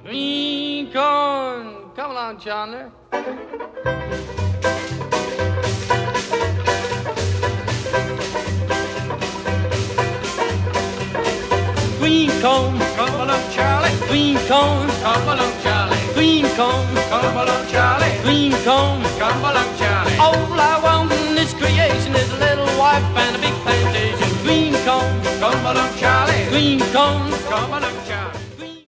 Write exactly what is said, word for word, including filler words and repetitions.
Green corn. Come along, Chandler. Green corn, come along, Charlie. Green corn, come along, Charlie. Green corn, come along, Charlie. Green corn, come along, Charlie. All I want in this creation is a little wife and a